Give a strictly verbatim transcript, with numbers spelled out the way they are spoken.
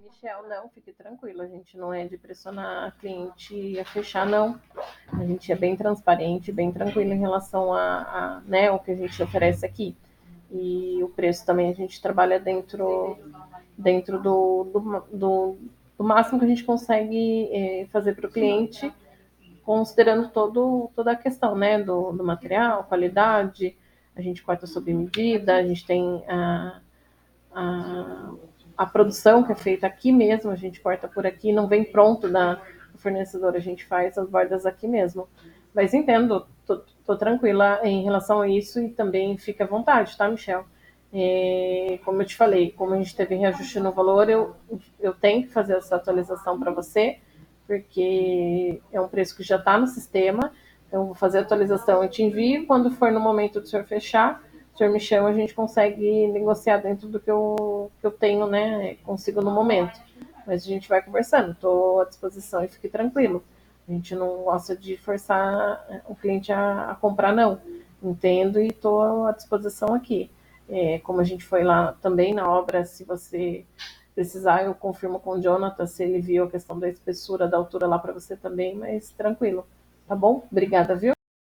Michel, não, fique tranquilo, a gente não é de pressionar a cliente a fechar, não. A gente é bem transparente, bem tranquilo em relação a, a né, o que a gente oferece aqui. E o preço também a gente trabalha dentro, dentro do, do, do, do máximo que a gente consegue é, fazer para o cliente, considerando todo, toda a questão, né, do, do material, qualidade, a gente corta sob medida, a gente tem a, a, a produção que é feita aqui mesmo, a gente corta por aqui, não vem pronto da fornecedora, a gente faz as bordas aqui mesmo. Mas entendo, tô, tô tranquila em relação a isso e também fica à vontade, tá, Michel? É, como eu te falei, como a gente teve reajuste no valor, eu, eu tenho que fazer essa atualização para você, porque é um preço que já está no sistema, então eu vou fazer a atualização e te envio, quando for no momento do senhor fechar, senhor Michel, a gente consegue negociar dentro do que eu, que eu tenho, né? Consigo no momento. Mas a gente vai conversando, estou à disposição e fique tranquilo. A gente não gosta de forçar o cliente a, a comprar, não. Entendo e estou à disposição aqui. É, como a gente foi lá também na obra, se você precisar, eu confirmo com o Jonathan se ele viu a questão da espessura, da altura lá para você também, mas tranquilo. Tá bom? Obrigada, viu?